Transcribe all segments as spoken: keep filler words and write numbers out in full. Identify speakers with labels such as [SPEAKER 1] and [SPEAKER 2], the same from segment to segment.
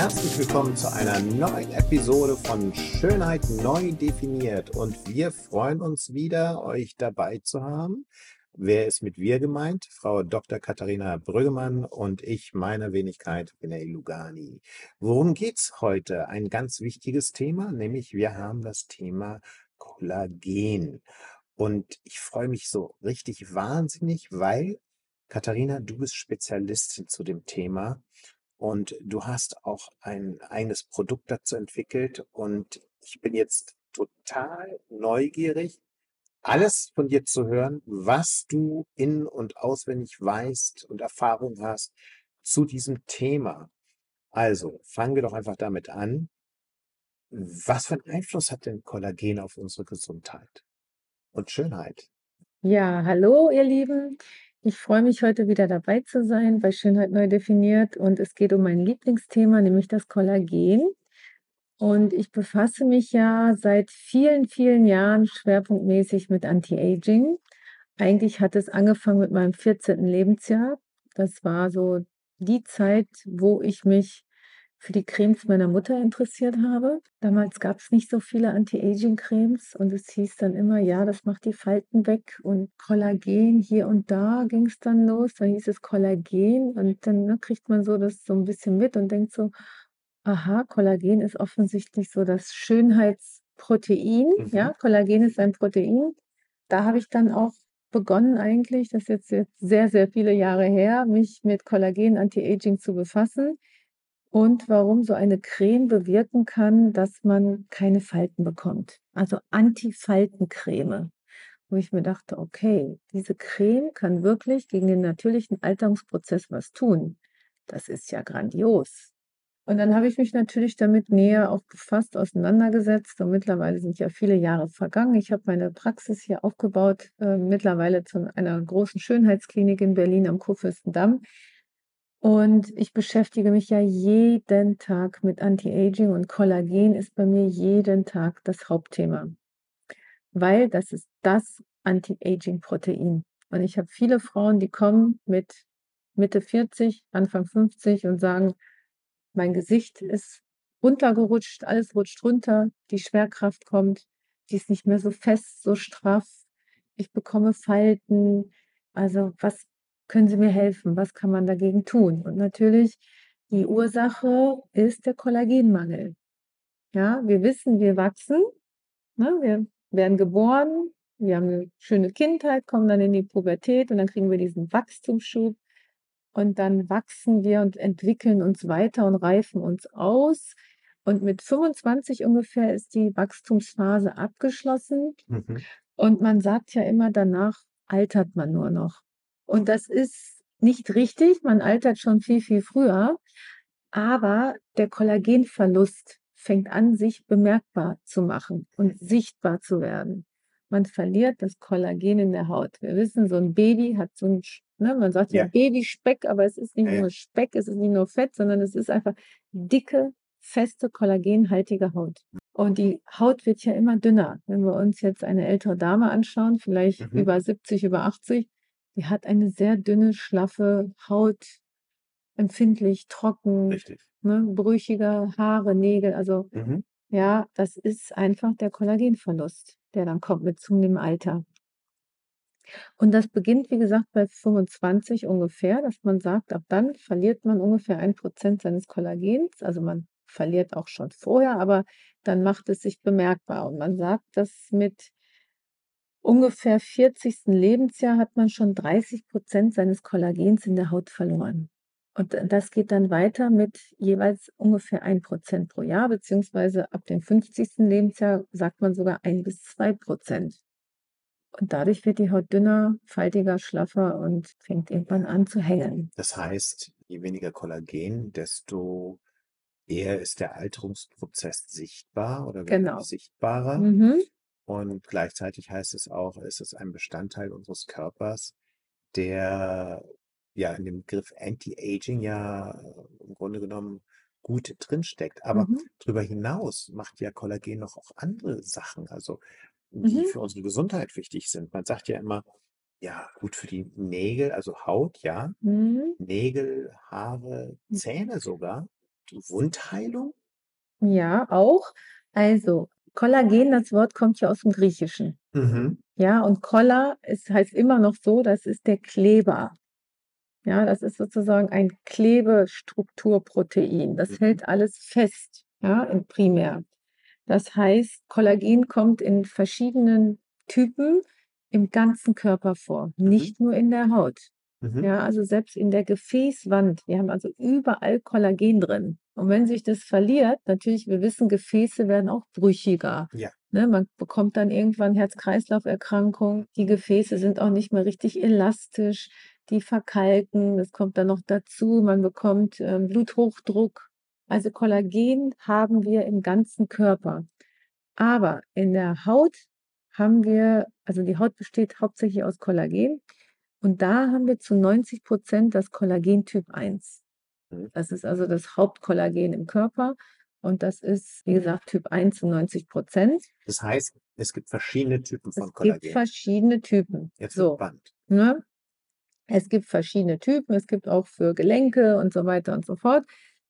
[SPEAKER 1] Herzlich willkommen zu einer neuen Episode von Schönheit neu definiert. Und wir freuen uns wieder, euch dabei zu haben. Wer ist mit wir gemeint? Frau Doktor Katharina Brüggemann und ich, meine Wenigkeit, René Lugani. Worum geht's heute? Ein ganz wichtiges Thema, nämlich wir haben das Thema Kollagen. Und ich freue mich so richtig wahnsinnig, weil, Katharina, du bist Spezialistin zu dem Thema. Und du hast auch ein eigenes Produkt dazu entwickelt. Und ich bin jetzt total neugierig, alles von dir zu hören, was du in- und auswendig weißt und Erfahrung hast zu diesem Thema. Also fangen wir doch einfach damit an. Was für einen Einfluss hat denn Kollagen auf unsere Gesundheit und Schönheit?
[SPEAKER 2] Ja, hallo ihr Lieben. Ich freue mich heute wieder dabei zu sein bei Schönheit neu definiert und es geht um mein Lieblingsthema, nämlich das Kollagen. Und ich befasse mich ja seit vielen, vielen Jahren schwerpunktmäßig mit Anti-Aging. Eigentlich hat es angefangen mit meinem vierzehnten Lebensjahr. Das war so die Zeit, wo ich mich für die Cremes meiner Mutter interessiert habe. Damals gab es nicht so viele Anti-Aging-Cremes und es hieß dann immer, ja, das macht die Falten weg und Kollagen hier und da ging es dann los. Dann hieß es Kollagen und dann, ne, kriegt man so das so ein bisschen mit und denkt so: „Aha, Kollagen ist offensichtlich so das Schönheitsprotein“,
[SPEAKER 1] Mhm.
[SPEAKER 2] ja? Kollagen ist ein Protein. Da habe ich dann auch begonnen eigentlich, das ist jetzt jetzt sehr, sehr viele Jahre her, mich mit Kollagen Anti-Aging zu befassen und warum so eine Creme bewirken kann, dass man keine Falten bekommt. Also Anti-Faltencreme, wo ich mir dachte: „Okay, diese Creme kann wirklich gegen den natürlichen Alterungsprozess was tun. Das ist ja grandios.“ Und dann habe ich mich natürlich damit näher auch befasst, auseinandergesetzt und mittlerweile sind ja viele Jahre vergangen. Ich habe meine Praxis hier aufgebaut, äh, mittlerweile zu einer großen Schönheitsklinik in Berlin am Kurfürstendamm. Und ich beschäftige mich ja jeden Tag mit Anti-Aging und Kollagen ist bei mir jeden Tag das Hauptthema, weil das ist das Anti-Aging-Protein. Und ich habe viele Frauen, die kommen mit Mitte vierzig, Anfang fünfzig und sagen: „Mein Gesicht ist runtergerutscht, alles rutscht runter, die Schwerkraft kommt, die ist nicht mehr so fest, so straff. Ich bekomme Falten. Also, was können Sie mir helfen? Was kann man dagegen tun?“ Und natürlich, die Ursache ist der Kollagenmangel. Ja, wir wissen, wir wachsen, ne? Wir werden geboren, wir haben eine schöne Kindheit, kommen dann in die Pubertät und dann kriegen wir diesen Wachstumsschub. Und dann wachsen wir und entwickeln uns weiter und reifen uns aus. Und mit fünfundzwanzig ungefähr ist die Wachstumsphase abgeschlossen.
[SPEAKER 1] Mhm.
[SPEAKER 2] Und man sagt ja immer, danach altert man nur noch. Und das ist nicht richtig. Man altert schon viel, viel früher. Aber der Kollagenverlust fängt an, sich bemerkbar zu machen und sichtbar zu werden. Man verliert das Kollagen in der Haut. Wir wissen, so ein Baby hat so 'n Sch ne, man sagt ja
[SPEAKER 1] Ja,
[SPEAKER 2] Babyspeck, aber es ist nicht
[SPEAKER 1] ja, ja.
[SPEAKER 2] nur Speck, es ist nicht nur Fett, sondern es ist einfach dicke, feste, kollagenhaltige Haut. Und die Haut wird ja immer dünner. Wenn wir uns jetzt eine ältere Dame anschauen, vielleicht
[SPEAKER 1] Mhm.
[SPEAKER 2] über siebzig, über achtzig, die hat eine sehr dünne, schlaffe Haut, empfindlich, trocken,
[SPEAKER 1] Richtig.
[SPEAKER 2] ne, brüchige Haare, Nägel. Also,
[SPEAKER 1] Mhm.
[SPEAKER 2] ja, das ist einfach der Kollagenverlust, der dann kommt mit zunehmendem Alter. Und das beginnt, wie gesagt, bei fünfundzwanzig ungefähr, dass man sagt, ab dann verliert man ungefähr ein Prozent seines Kollagens. Also, man verliert auch schon vorher, aber dann macht es sich bemerkbar. Und man sagt, dass mit ungefähr vierzigsten Lebensjahr hat man schon dreißig Prozent seines Kollagens in der Haut verloren. Und d das geht dann weiter mit jeweils ungefähr ein Prozent pro Jahr, beziehungsweise ab dem fünfzigsten Lebensjahr sagt man sogar ein bis zwei Prozent. Und dadurch wird die Haut dünner, faltiger, schlaffer und fängt irgendwann an zu hängen.
[SPEAKER 1] Das heißt, je weniger Kollagen, desto eher ist der Alterungsprozess sichtbar oder wird
[SPEAKER 2] Genau.
[SPEAKER 1] sichtbarer.
[SPEAKER 2] Mhm.
[SPEAKER 1] Und gleichzeitig heißt es auch, es ist ein Bestandteil unseres Körpers, der ja in dem Begriff Anti-Aging ja äh, im Grunde genommen gut drinsteckt. Aber
[SPEAKER 2] Mhm.
[SPEAKER 1] darüber hinaus macht ja Kollagen noch auch andere Sachen, also die
[SPEAKER 2] Mhm.
[SPEAKER 1] für unsere Gesundheit wichtig sind. Man sagt ja immer, ja, gut für die Nägel, also Haut, ja,
[SPEAKER 2] Mhm.
[SPEAKER 1] Nägel, Haare, Zähne sogar. Wundheilung?
[SPEAKER 2] Ja, auch. Also, Kollagen, das Wort kommt ja aus dem Griechischen.
[SPEAKER 1] Mhm.
[SPEAKER 2] Ja, und Kolla, es heißt immer noch so, das ist der Kleber. Ja, das ist sozusagen ein Klebestrukturprotein. Das
[SPEAKER 1] Mhm.
[SPEAKER 2] hält alles fest, ja, in primär. Das heißt, Kollagen kommt in verschiedenen Typen im ganzen Körper vor,
[SPEAKER 1] Mhm.
[SPEAKER 2] nicht nur in der Haut.
[SPEAKER 1] Mhm.
[SPEAKER 2] Ja, also selbst in der Gefäßwand. Wir haben also überall Kollagen drin. Und wenn sich das verliert, natürlich, wir wissen, Gefäße werden auch brüchiger.
[SPEAKER 1] Ja.
[SPEAKER 2] Ne, man bekommt dann irgendwann Herz-Kreislauf-Erkrankungen. Die Gefäße sind auch nicht mehr richtig elastisch. Die verkalken. Das kommt dann noch dazu. Man bekommt ähm, Bluthochdruck. Also Kollagen haben wir im ganzen Körper. Aber in der Haut haben wir, also die Haut besteht hauptsächlich aus Kollagen. Und da haben wir zu neunzig Prozent das Kollagen Typ eins.
[SPEAKER 1] Mhm.
[SPEAKER 2] Das ist also das Hauptkollagen im Körper. Und das ist, wie gesagt, Typ eins zu neunzig Prozent.
[SPEAKER 1] Das heißt, es gibt verschiedene Typen von
[SPEAKER 2] Es gibt
[SPEAKER 1] Kollagen.
[SPEAKER 2] verschiedene Typen.
[SPEAKER 1] Jetzt wird
[SPEAKER 2] So,
[SPEAKER 1] spannend.
[SPEAKER 2] ne? Es gibt verschiedene Typen. Es gibt auch für Gelenke und so weiter und so fort.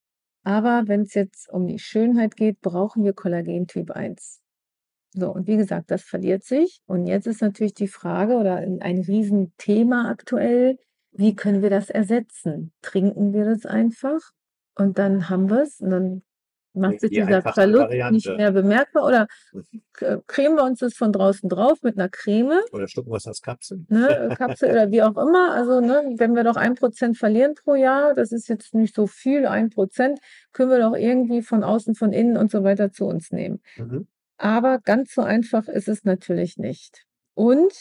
[SPEAKER 2] Aber wenn es jetzt um die Schönheit geht, brauchen wir Kollagen Typ eins. So, und wie gesagt, das verliert sich. Und jetzt ist natürlich die Frage oder ein, ein Riesenthema aktuell, wie können wir das ersetzen? Trinken wir das einfach und dann haben wir es und dann macht sich
[SPEAKER 1] Die
[SPEAKER 2] dieser
[SPEAKER 1] einfache
[SPEAKER 2] Verlust nicht
[SPEAKER 1] Variante.
[SPEAKER 2] mehr bemerkbar oder
[SPEAKER 1] Mhm.
[SPEAKER 2] k- cremen wir uns das von draußen drauf mit einer Creme,
[SPEAKER 1] Oder schlucken wir es als Kapsel?
[SPEAKER 2] ne, Kapsel oder wie auch immer. Also, ne, wenn wir doch ein Prozent verlieren pro Jahr, das ist jetzt nicht so viel, ein Prozent, können wir doch irgendwie von außen, von innen und so weiter zu uns nehmen.
[SPEAKER 1] Mhm.
[SPEAKER 2] Aber ganz so einfach ist es natürlich nicht. Und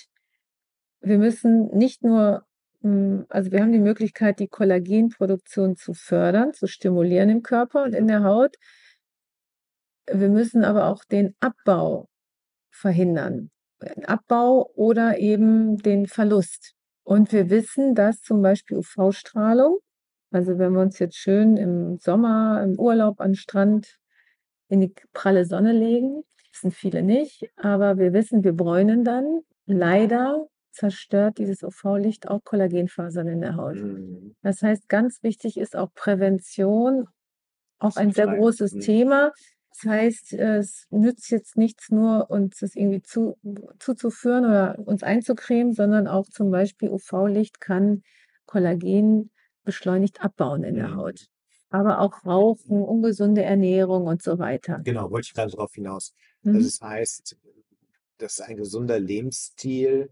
[SPEAKER 2] wir müssen nicht nur, hm, also wir haben die Möglichkeit, die Kollagenproduktion zu fördern, zu stimulieren im Körper und in
[SPEAKER 1] Mhm.
[SPEAKER 2] der Haut. Wir müssen aber auch den Abbau verhindern. Den Abbau oder eben den Verlust. Und wir wissen, dass zum Beispiel U V-Strahlung, also wenn wir uns jetzt schön im Sommer, im Urlaub an den Strand in die pralle Sonne legen, wissen viele nicht, aber wir wissen, wir bräunen dann. Leider zerstört dieses U V-Licht auch Kollagenfasern in der Haut.
[SPEAKER 1] Mhm.
[SPEAKER 2] Das heißt, ganz wichtig ist auch Prävention, auch ein sehr
[SPEAKER 1] Schreiben.
[SPEAKER 2] großes
[SPEAKER 1] Mhm.
[SPEAKER 2] Thema. Das heißt, es nützt jetzt nichts nur, uns das irgendwie zu, zuzuführen oder uns einzucremen, sondern auch zum Beispiel U V-Licht kann Kollagen beschleunigt abbauen in der
[SPEAKER 1] Mhm.
[SPEAKER 2] Haut. Aber auch Rauchen, ungesunde Ernährung und so weiter.
[SPEAKER 1] Genau, wollte ich gerade darauf hinaus.
[SPEAKER 2] Mhm.
[SPEAKER 1] Also es heißt, dass ein gesunder Lebensstil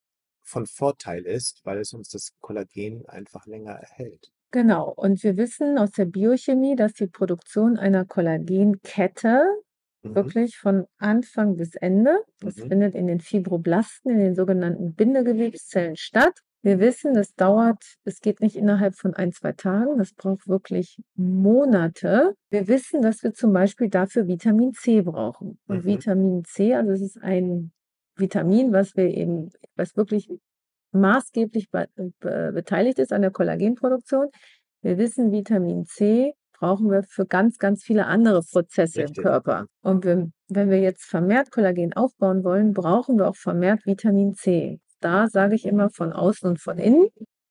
[SPEAKER 1] von Vorteil ist, weil es uns das Kollagen einfach länger erhält.
[SPEAKER 2] Genau. Und wir wissen aus der Biochemie, dass die Produktion einer Kollagenkette
[SPEAKER 1] Mhm.
[SPEAKER 2] wirklich von Anfang bis Ende, das
[SPEAKER 1] Mhm.
[SPEAKER 2] findet in den Fibroblasten, in den sogenannten Bindegewebszellen statt. Wir wissen, das dauert, es geht nicht innerhalb von ein, zwei Tagen, das braucht wirklich Monate. Wir wissen, dass wir zum Beispiel dafür Vitamin C brauchen. Und
[SPEAKER 1] Mhm.
[SPEAKER 2] Vitamin C, also es ist ein Vitamin, was wir eben, was wirklich maßgeblich be be beteiligt ist an der Kollagenproduktion. Wir wissen, Vitamin C brauchen wir für ganz, ganz viele andere Prozesse im
[SPEAKER 1] Richtig.
[SPEAKER 2] Körper. Und wir, wenn wir jetzt vermehrt Kollagen aufbauen wollen, brauchen wir auch vermehrt Vitamin C. Da sage ich immer von außen und von innen,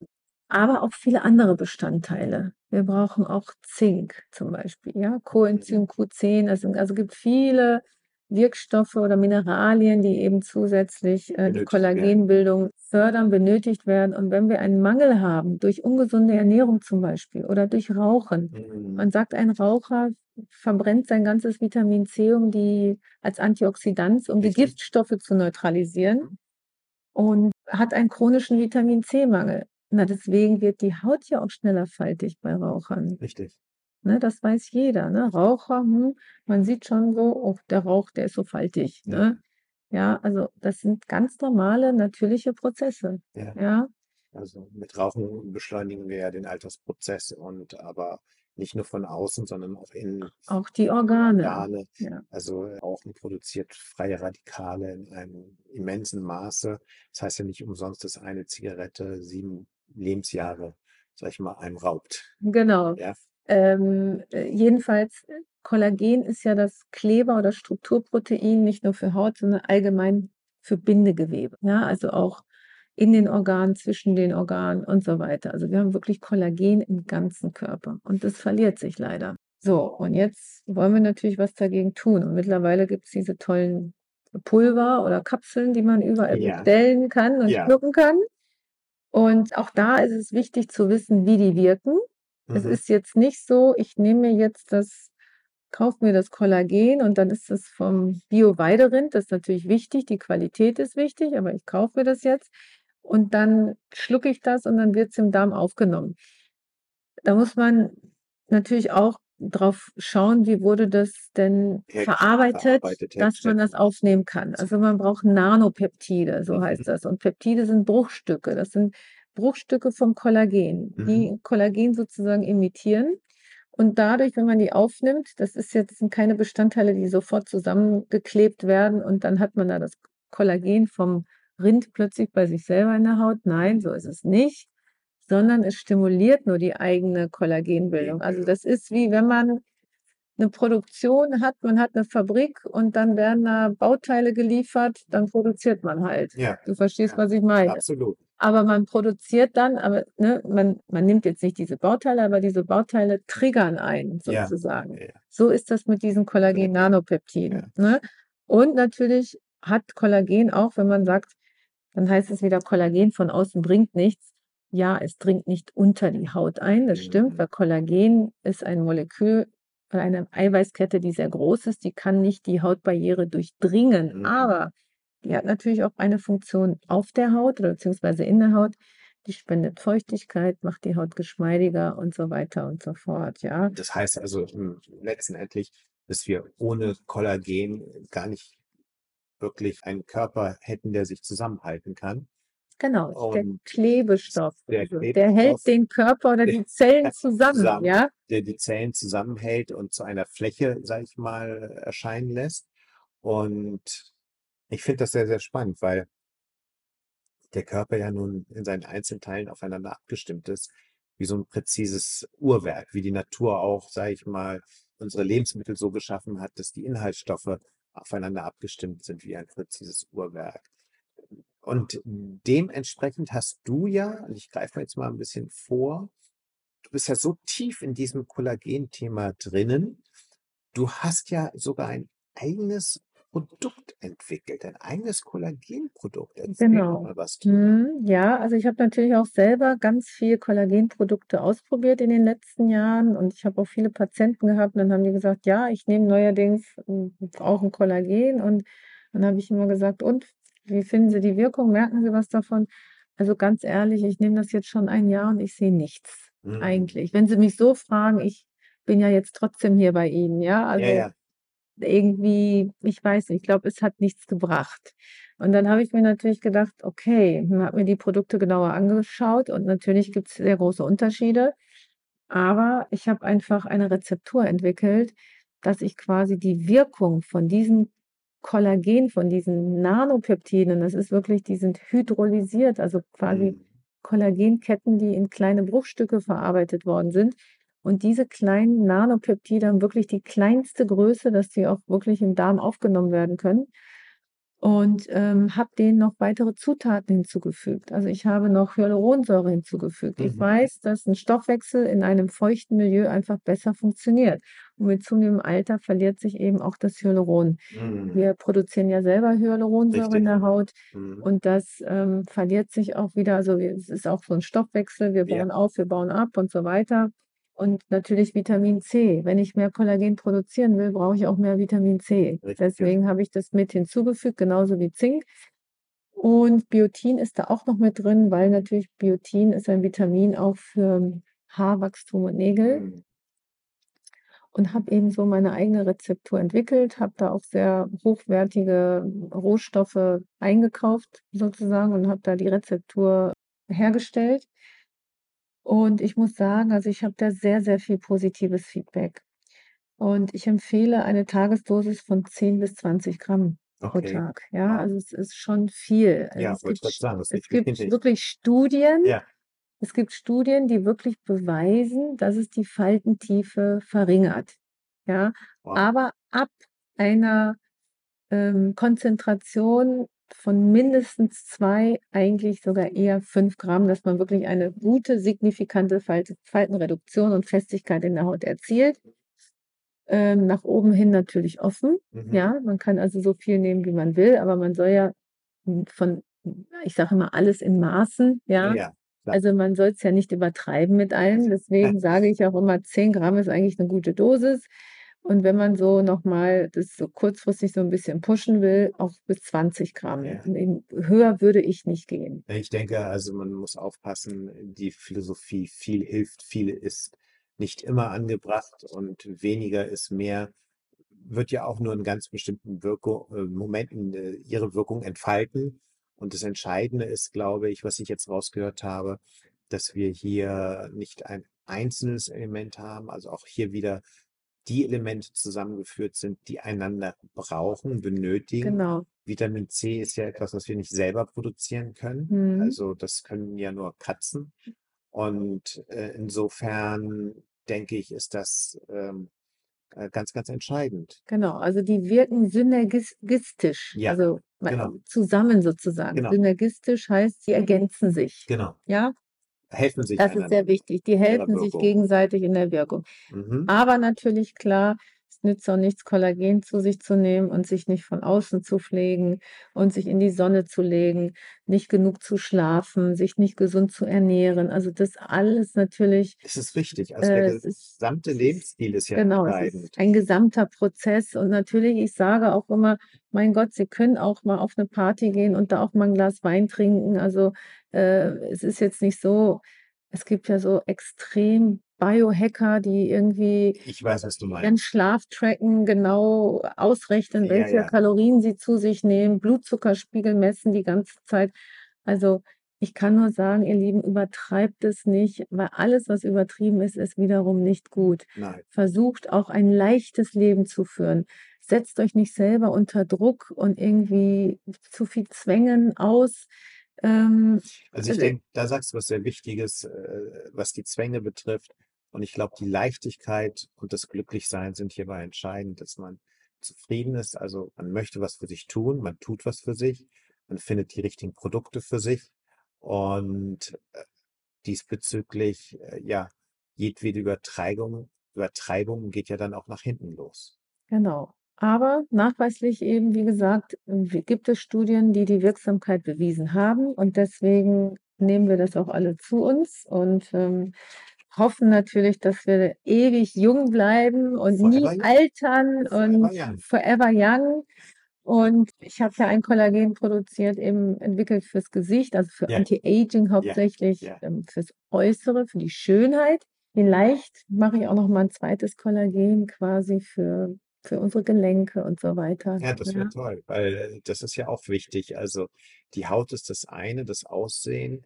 [SPEAKER 2] aber auch viele andere Bestandteile. Wir brauchen auch Zink zum Beispiel, ja, Coenzym Q zehn. Also, also gibt viele Wirkstoffe oder Mineralien, die eben zusätzlich äh, die
[SPEAKER 1] Benötigt werden.
[SPEAKER 2] Kollagenbildung fördern, benötigt werden. Und wenn wir einen Mangel haben, durch ungesunde Ernährung zum Beispiel oder durch Rauchen,
[SPEAKER 1] Mhm.
[SPEAKER 2] man sagt, ein Raucher verbrennt sein ganzes Vitamin C, um die als Antioxidant, um die
[SPEAKER 1] Richtig.
[SPEAKER 2] Giftstoffe zu neutralisieren
[SPEAKER 1] Mhm.
[SPEAKER 2] und hat einen chronischen Vitamin C-Mangel. Na, deswegen wird die Haut ja auch schneller faltig bei Rauchern.
[SPEAKER 1] Richtig.
[SPEAKER 2] Ne, das weiß jeder, ne? Raucher, hm, man sieht schon so, oh, der Rauch, der ist so faltig,
[SPEAKER 1] Ja.
[SPEAKER 2] ne? Ja, also das sind ganz normale, natürliche Prozesse,
[SPEAKER 1] Ja.
[SPEAKER 2] ja.
[SPEAKER 1] Also mit Rauchen beschleunigen wir ja den Altersprozess und aber nicht nur von außen, sondern auch innen.
[SPEAKER 2] Auch die Organe,
[SPEAKER 1] Organe.
[SPEAKER 2] ja.
[SPEAKER 1] Also Rauchen produziert freie Radikale in einem immensen Maße. Das heißt ja nicht umsonst, dass eine Zigarette sieben Lebensjahre, sag ich mal, einem raubt.
[SPEAKER 2] Genau.
[SPEAKER 1] Ja.
[SPEAKER 2] Ähm, äh, jedenfalls, äh, Kollagen ist ja das Kleber oder Strukturprotein nicht nur für Haut, sondern allgemein für Bindegewebe. Ja, also auch in den Organen, zwischen den Organen und so weiter. Also wir haben wirklich Kollagen im ganzen Körper und das verliert sich leider. So, und jetzt wollen wir natürlich was dagegen tun. Und mittlerweile gibt es diese tollen Pulver oder Kapseln, die man überall
[SPEAKER 1] Ja,
[SPEAKER 2] bestellen kann und
[SPEAKER 1] ja.
[SPEAKER 2] schlucken kann. Und auch da ist es wichtig zu wissen, wie die wirken. Es
[SPEAKER 1] Mhm.
[SPEAKER 2] ist jetzt nicht so, ich nehme mir jetzt das, kaufe mir das Kollagen und dann ist das vom Bio-Weiderind. Das ist natürlich wichtig, die Qualität ist wichtig, aber ich kaufe mir das jetzt und dann schlucke ich das und dann wird es im Darm aufgenommen. Da muss man natürlich auch drauf schauen, wie wurde das denn
[SPEAKER 1] Hergest
[SPEAKER 2] verarbeitet,
[SPEAKER 1] verarbeitet,
[SPEAKER 2] dass man
[SPEAKER 1] hergestellt.
[SPEAKER 2] das aufnehmen kann. Also man braucht Nanopeptide, so heißt
[SPEAKER 1] Mhm.
[SPEAKER 2] das. Und Peptide sind Bruchstücke. Das sind Bruchstücke vom Kollagen,
[SPEAKER 1] Mhm.
[SPEAKER 2] die Kollagen sozusagen imitieren. Und dadurch, wenn man die aufnimmt, das ist jetzt, das sind keine Bestandteile, die sofort zusammengeklebt werden und dann hat man da das Kollagen vom Rind plötzlich bei sich selber in der Haut. Nein, so ist es nicht, sondern es stimuliert nur die eigene Kollagenbildung. Also das ist wie wenn man eine Produktion hat, man hat eine Fabrik und dann werden da Bauteile geliefert, dann produziert man halt.
[SPEAKER 1] Ja,
[SPEAKER 2] Du verstehst,
[SPEAKER 1] ja,
[SPEAKER 2] was ich meine.
[SPEAKER 1] absolut.
[SPEAKER 2] Aber man produziert dann, aber ne, man, man nimmt jetzt nicht diese Bauteile, aber diese Bauteile triggern einen
[SPEAKER 1] Ja,
[SPEAKER 2] sozusagen.
[SPEAKER 1] ja,
[SPEAKER 2] So ist das mit diesen
[SPEAKER 1] Kollagen.
[SPEAKER 2] Kollagen-Nanopeptiden.
[SPEAKER 1] Ja.
[SPEAKER 2] Ne? Und natürlich hat Kollagen auch, wenn man sagt, dann heißt es wieder, Kollagen von außen bringt nichts. Ja, es dringt nicht unter die Haut ein, das stimmt,
[SPEAKER 1] Mhm.
[SPEAKER 2] weil Kollagen ist ein Molekül oder eine Eiweißkette, die sehr groß ist, die kann nicht die Hautbarriere durchdringen,
[SPEAKER 1] Mhm.
[SPEAKER 2] aber die hat natürlich auch eine Funktion auf der Haut oder beziehungsweise in der Haut. Die spendet Feuchtigkeit, macht die Haut geschmeidiger und so weiter und so fort, ja.
[SPEAKER 1] Das heißt also hm, letztendlich, dass wir ohne Kollagen gar nicht wirklich einen Körper hätten, der sich zusammenhalten kann.
[SPEAKER 2] Genau, ist der
[SPEAKER 1] Und
[SPEAKER 2] Klebestoff.
[SPEAKER 1] der
[SPEAKER 2] Also der hält
[SPEAKER 1] Klebstoff,
[SPEAKER 2] den Körper oder die Zellen zusammen,
[SPEAKER 1] zusammen,
[SPEAKER 2] ja.
[SPEAKER 1] der die Zellen zusammenhält und zu einer Fläche, sage ich mal, erscheinen lässt. Und ich finde das sehr, sehr spannend, weil der Körper ja nun in seinen Einzelteilen aufeinander abgestimmt ist, wie so ein präzises Uhrwerk, wie die Natur auch, sage ich mal, unsere Lebensmittel so geschaffen hat, dass die Inhaltsstoffe aufeinander abgestimmt sind wie ein präzises Uhrwerk. Und dementsprechend hast du ja, und ich greife jetzt mal ein bisschen vor, du bist ja so tief in diesem Kollagen-Thema drinnen. Du hast ja sogar ein eigenes Produkt entwickelt, ein eigenes Kollagenprodukt. Erzähl doch
[SPEAKER 2] Genau.
[SPEAKER 1] mal was drüber.
[SPEAKER 2] Mhm, ja, also ich habe natürlich auch selber ganz viel Kollagenprodukte ausprobiert in den letzten Jahren und ich habe auch viele Patienten gehabt und dann haben die gesagt, ja, ich nehme neuerdings ähm, auch ein Kollagen und dann habe ich immer gesagt, und wie finden Sie die Wirkung? Merken Sie was davon? Also ganz ehrlich, ich nehme das jetzt schon ein Jahr und ich sehe nichts
[SPEAKER 1] Mhm.
[SPEAKER 2] eigentlich. Wenn Sie mich so fragen, ich bin ja jetzt trotzdem hier bei Ihnen, ja,
[SPEAKER 1] Ja,
[SPEAKER 2] also
[SPEAKER 1] ja.
[SPEAKER 2] irgendwie, ich weiß nicht, ich glaube, es hat nichts gebracht. Und dann habe ich mir natürlich gedacht, okay, habe mir die Produkte genauer angeschaut und natürlich gibt es sehr große Unterschiede, aber ich habe einfach eine Rezeptur entwickelt, dass ich quasi die Wirkung von diesem Kollagen, von diesen Nanopeptiden, das ist wirklich, die sind hydrolysiert, also quasi
[SPEAKER 1] Mhm.
[SPEAKER 2] Kollagenketten, die in kleine Bruchstücke verarbeitet worden sind. Und diese kleinen Nanopeptide haben wirklich die kleinste Größe, dass die auch wirklich im Darm aufgenommen werden können. Und ähm, habe denen noch weitere Zutaten hinzugefügt. Also ich habe noch Hyaluronsäure hinzugefügt. Ich
[SPEAKER 1] Mhm.
[SPEAKER 2] weiß, dass ein Stoffwechsel in einem feuchten Milieu einfach besser funktioniert. Und mit zunehmendem Alter verliert sich eben auch das Hyaluron.
[SPEAKER 1] Mhm.
[SPEAKER 2] Wir produzieren ja selber Hyaluronsäure in
[SPEAKER 1] Richtig.
[SPEAKER 2] der Haut
[SPEAKER 1] Mhm.
[SPEAKER 2] und das ähm, verliert sich auch wieder. Also wir, es ist auch so ein Stoffwechsel. Wir
[SPEAKER 1] Ja,
[SPEAKER 2] bauen auf, wir bauen ab und so weiter. Und natürlich Vitamin C. Wenn ich mehr Kollagen produzieren will, brauche ich auch mehr Vitamin C.
[SPEAKER 1] richtig,
[SPEAKER 2] Deswegen
[SPEAKER 1] genau.
[SPEAKER 2] habe ich das mit hinzugefügt, genauso wie Zink. Und Biotin ist da auch noch mit drin, weil natürlich Biotin ist ein Vitamin auch für Haarwachstum und Nägel.
[SPEAKER 1] Mhm.
[SPEAKER 2] Und habe eben so meine eigene Rezeptur entwickelt, habe da auch sehr hochwertige Rohstoffe eingekauft sozusagen und habe da die Rezeptur hergestellt. Und ich muss sagen, also ich habe da sehr, sehr viel positives Feedback. Und ich empfehle eine Tagesdosis von zehn bis zwanzig Gramm pro
[SPEAKER 1] Okay.
[SPEAKER 2] Tag. Ja,
[SPEAKER 1] Wow.
[SPEAKER 2] also es ist schon viel. Also
[SPEAKER 1] Ja,
[SPEAKER 2] es
[SPEAKER 1] wollte ich
[SPEAKER 2] gibt,
[SPEAKER 1] gerade
[SPEAKER 2] St-
[SPEAKER 1] sagen, das ist
[SPEAKER 2] es
[SPEAKER 1] nicht
[SPEAKER 2] gibt
[SPEAKER 1] wenig.
[SPEAKER 2] wirklich Studien,
[SPEAKER 1] Ja.
[SPEAKER 2] es gibt Studien, die wirklich beweisen, dass es die Faltentiefe verringert. Ja,
[SPEAKER 1] Wow.
[SPEAKER 2] aber ab einer ähm, Konzentration von mindestens zwei, eigentlich sogar eher fünf Gramm, dass man wirklich eine gute, signifikante Falt Faltenreduktion und Festigkeit in der Haut erzielt. ähm, nach oben hin natürlich offen.
[SPEAKER 1] Mhm.
[SPEAKER 2] Ja, man kann also so viel nehmen, wie man will, aber man soll ja hm, von ich sage immer, alles in Maßen,
[SPEAKER 1] Ja,
[SPEAKER 2] ja.
[SPEAKER 1] ja, klar.
[SPEAKER 2] Also, man soll's ja nicht übertreiben mit allem. Deswegen sage ich auch immer, zehn Gramm ist eigentlich 'ne gute Dosis. Und wenn man so noch mal das so kurzfristig so 'n bisschen pushen will, auch bis zwanzig Gramm.
[SPEAKER 1] Ja.
[SPEAKER 2] Ne, höher würde ich nicht gehen.
[SPEAKER 1] Ich denke, also, man muss aufpassen, die Philosophie „viel hilft, viel“ ist nicht immer angebracht und weniger ist mehr wird ja auch nur in ganz bestimmten Wirku äh, Momenten, äh, ihre Wirkung entfalten. Und das Entscheidende ist, glaube ich, was ich jetzt rausgehört habe, dass wir hier nicht ein einzelnes Element haben, also auch hier wieder die Elemente zusammengeführt sind, die einander brauchen, benötigen.
[SPEAKER 2] Genau.
[SPEAKER 1] Vitamin C ist ja etwas, was wir nicht selber produzieren können.
[SPEAKER 2] Mhm.
[SPEAKER 1] Also, das können ja nur Katzen. Und, äh, insofern denke ich, ist das, ähm, äh, ganz, ganz entscheidend.
[SPEAKER 2] Genau, also die wirken synergis gistisch,
[SPEAKER 1] Ja,
[SPEAKER 2] also ma
[SPEAKER 1] genau.
[SPEAKER 2] zusammen sozusagen.
[SPEAKER 1] Genau.
[SPEAKER 2] Synergistisch heißt, sie ergänzen sich,
[SPEAKER 1] Genau.
[SPEAKER 2] ja?
[SPEAKER 1] Helfen sich
[SPEAKER 2] Das ist sehr
[SPEAKER 1] einander
[SPEAKER 2] wichtig. Die
[SPEAKER 1] in ihrer
[SPEAKER 2] helfen sich
[SPEAKER 1] Wirkung.
[SPEAKER 2] gegenseitig in der Wirkung.
[SPEAKER 1] Mhm.
[SPEAKER 2] Aber natürlich klar, es nützt auch nichts, Kollagen zu sich zu nehmen und sich nicht von außen zu pflegen und sich in die Sonne zu legen, nicht genug zu schlafen, sich nicht gesund zu ernähren. Also, das alles natürlich
[SPEAKER 1] Es ist wichtig. Also, der
[SPEAKER 2] äh, es ist
[SPEAKER 1] gesamte
[SPEAKER 2] es ist
[SPEAKER 1] Lebensstil ist ja
[SPEAKER 2] genau, es ist
[SPEAKER 1] entscheidend.
[SPEAKER 2] ein gesamter Prozess. Und natürlich, ich sage auch immer: „Mein Gott, Sie können auch mal auf 'ne Party gehen und da auch mal 'n Glas Wein trinken.“ Also, äh, es ist jetzt nicht so es gibt ja so extrem Biohacker, die irgendwie
[SPEAKER 1] Ich weiß, was du
[SPEAKER 2] ihren
[SPEAKER 1] meinst.
[SPEAKER 2] Schlaf tracken, genau ausrechnen,
[SPEAKER 1] Ja,
[SPEAKER 2] welche
[SPEAKER 1] ja.
[SPEAKER 2] Kalorien sie zu sich nehmen, Blutzuckerspiegel messen die ganze Zeit. Also, ich kann nur sagen, ihr Lieben, übertreibt es nicht, weil alles, was übertrieben ist, ist wiederum nicht gut.
[SPEAKER 1] Nein.
[SPEAKER 2] Versucht auch ein leichtes Leben zu führen. Setzt euch nicht selber unter Druck und irgendwie zu viel Zwängen aus. Ähm,
[SPEAKER 1] Also, ich
[SPEAKER 2] also
[SPEAKER 1] denke, da sagst du was sehr Wichtiges, äh, was die Zwänge betrifft. Und ich glaube, die Leichtigkeit und das Glücklichsein sind hierbei entscheidend, dass man zufrieden ist. Also, man möchte was für sich tun, man tut was für sich, man findet die richtigen Produkte für sich. Und, äh, diesbezüglich, äh, ja, jedwede Übertreibung Übertreibung geht ja dann auch nach hinten los.
[SPEAKER 2] Genau. Aber nachweislich eben, wie gesagt, w gibt es Studien, die die Wirksamkeit bewiesen haben. Und deswegen nehmen wir das auch alle zu uns und, ähm, hoffen natürlich, dass wir ewig jung bleiben und nie
[SPEAKER 1] Forever young.
[SPEAKER 2] altern
[SPEAKER 1] Forever
[SPEAKER 2] und
[SPEAKER 1] young.
[SPEAKER 2] forever young. Und ich habe ja ein Kollagen produziert, eben entwickelt fürs Gesicht, also für
[SPEAKER 1] Ja.
[SPEAKER 2] Anti-Aging
[SPEAKER 1] Ja.
[SPEAKER 2] hauptsächlich,
[SPEAKER 1] Ja.
[SPEAKER 2] ähm, fürs Äußere, für die Schönheit. Vielleicht mache ich auch noch mal 'n zweites Kollagen quasi für für unsere Gelenke und so weiter,
[SPEAKER 1] Ja, das wäre
[SPEAKER 2] ja.
[SPEAKER 1] toll, weil das ist ja auch wichtig. Also, die Haut ist das eine, das Aussehen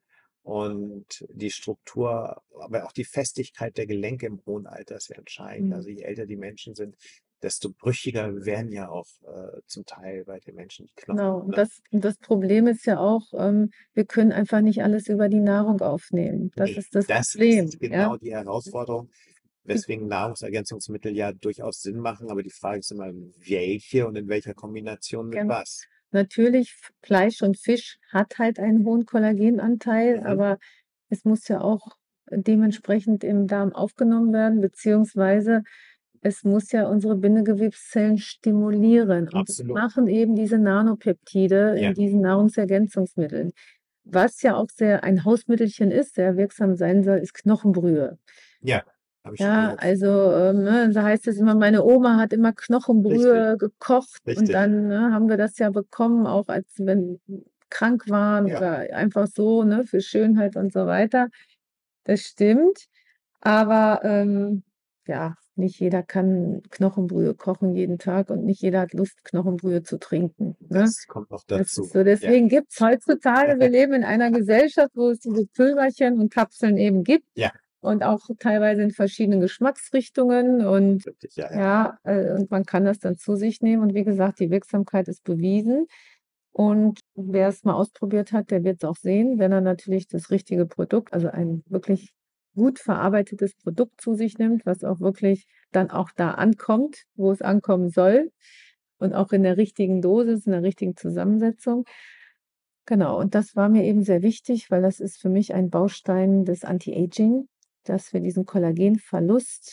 [SPEAKER 1] und die Struktur, aber auch die Festigkeit der Gelenke im hohen Alter ist ja entscheidend.
[SPEAKER 2] Mhm.
[SPEAKER 1] Also, je älter die Menschen sind, desto brüchiger werden ja auch, äh, zum Teil bei den Menschen die
[SPEAKER 2] Genau.
[SPEAKER 1] Knochen,
[SPEAKER 2] Und
[SPEAKER 1] ne?
[SPEAKER 2] das und das Problem ist ja auch, ähm, wir können einfach nicht alles über die Nahrung aufnehmen. Das
[SPEAKER 1] Ne,
[SPEAKER 2] ist das
[SPEAKER 1] das
[SPEAKER 2] Problem,
[SPEAKER 1] ist
[SPEAKER 2] ja?
[SPEAKER 1] genau die Herausforderung, weswegen Nahrungsergänzungsmittel ja durchaus Sinn machen, aber die Frage ist immer, welche und in welcher Kombination mit
[SPEAKER 2] Gen
[SPEAKER 1] was?
[SPEAKER 2] natürlich, F Fleisch und Fisch hat halt einen hohen Kollagenanteil,
[SPEAKER 1] Mhm.
[SPEAKER 2] aber es muss ja auch dementsprechend im Darm aufgenommen werden, beziehungsweise es muss ja unsere Bindegewebszellen stimulieren. Und das
[SPEAKER 1] Absolut.
[SPEAKER 2] machen eben diese Nanopeptide in
[SPEAKER 1] Ja.
[SPEAKER 2] diesen Nahrungsergänzungsmitteln. Was ja auch sehr ein Hausmittelchen ist, sehr wirksam sein soll, ist Knochenbrühe.
[SPEAKER 1] Ja, habe ich schon
[SPEAKER 2] Ja,
[SPEAKER 1] gehört.
[SPEAKER 2] also, ähm, ne, da heißt es immer, meine Oma hat immer
[SPEAKER 1] Richtig.
[SPEAKER 2] Knochenbrühe gekocht und
[SPEAKER 1] Richtig.
[SPEAKER 2] dann, ne, haben wir das ja bekommen, auch als wenn krank waren
[SPEAKER 1] Ja.
[SPEAKER 2] oder einfach so, ne, für Schönheit und so weiter. Das stimmt, aber, ähm, ja, nicht jeder kann Knochenbrühe kochen jeden Tag und nicht jeder hat Lust, Knochenbrühe zu trinken, ne?
[SPEAKER 1] Das kommt noch
[SPEAKER 2] Das ist
[SPEAKER 1] dazu,
[SPEAKER 2] so.
[SPEAKER 1] ja.
[SPEAKER 2] Deswegen gibt's heutzutage wir leben in einer Gesellschaft, wo es diese Pülverchen und Kapseln eben gibt
[SPEAKER 1] Ja.
[SPEAKER 2] und auch teilweise in verschiedenen Geschmacksrichtungen und
[SPEAKER 1] Richtig, ja, ja.
[SPEAKER 2] ja, äh, und man kann das dann zu sich nehmen und wie gesagt, die Wirksamkeit ist bewiesen. Und wer's mal ausprobiert hat, der wird's auch sehen, wenn er natürlich das richtige Produkt, also ein wirklich gut verarbeitetes Produkt zu sich nimmt, was auch wirklich dann auch da ankommt, wo es ankommen soll und auch in der richtigen Dosis, in der richtigen Zusammensetzung. Genau, und das war mir eben sehr wichtig, weil das ist für mich ein Baustein des Anti-Aging, dass wir diesen Kollagenverlust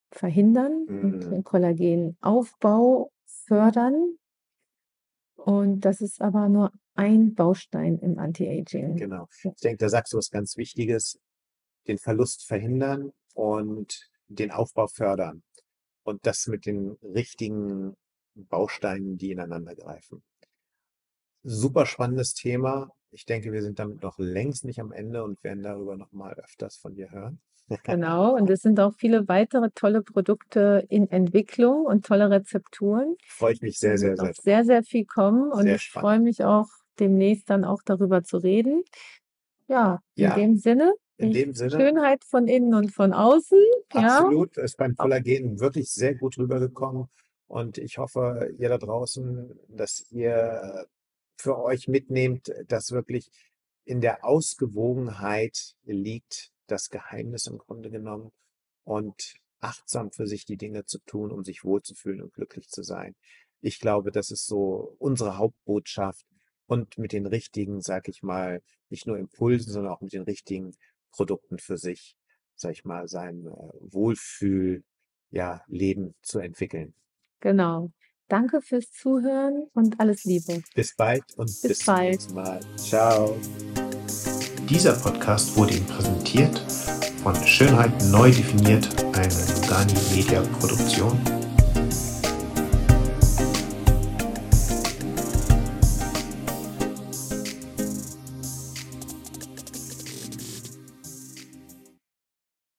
[SPEAKER 2] verhindern und den
[SPEAKER 1] Mhm.
[SPEAKER 2] Kollagenaufbau fördern. Und das ist aber nur ein Baustein im Anti-Aging.
[SPEAKER 1] Genau.
[SPEAKER 2] Ja.
[SPEAKER 1] Ich denke, da sagst du was ganz Wichtiges: Den Verlust verhindern und den Aufbau fördern. Und das mit den richtigen Bausteinen, die ineinander greifen. Super spannendes Thema. Ich denke, wir sind damit noch längst nicht am Ende und werden darüber noch mal öfters von dir hören.
[SPEAKER 2] Genau, und es sind auch viele weitere tolle Produkte in Entwicklung und tolle Rezepturen.
[SPEAKER 1] Freue ich mich
[SPEAKER 2] Da
[SPEAKER 1] sehr, sehr,
[SPEAKER 2] wird
[SPEAKER 1] sehr
[SPEAKER 2] noch
[SPEAKER 1] drauf.
[SPEAKER 2] sehr, sehr viel kommen und
[SPEAKER 1] Sehr
[SPEAKER 2] ich freue
[SPEAKER 1] spannend.
[SPEAKER 2] mich auch, demnächst dann auch darüber zu reden. Ja, in
[SPEAKER 1] Ja,
[SPEAKER 2] dem Sinne,
[SPEAKER 1] in
[SPEAKER 2] ich
[SPEAKER 1] dem Sinne,
[SPEAKER 2] Schönheit von innen und von außen, ja.
[SPEAKER 1] absolut, ist beim Kollagen wirklich sehr gut rübergekommen und ich hoffe, ihr da draußen, dass ihr für euch mitnehmt, dass wirklich in der Ausgewogenheit liegt das Geheimnis im Grunde genommen und achtsam für sich die Dinge zu tun, um sich wohlzufühlen und glücklich zu sein. Ich glaube, das ist so unsere Hauptbotschaft und mit den richtigen, sage ich mal, nicht nur Impulsen, sondern auch mit den richtigen Produkten für sich, sage ich mal, sein äh, Wohlfühl, ja, Leben zu entwickeln.
[SPEAKER 2] Genau. Danke fürs Zuhören und alles Liebe.
[SPEAKER 1] Bis bald und
[SPEAKER 2] Bis
[SPEAKER 1] bis zum
[SPEAKER 2] bald.
[SPEAKER 1] nächsten Mal. Ciao. Dieser Podcast wurde Ihnen präsentiert von Schönheit neu definiert, eine Lugani Media Produktion.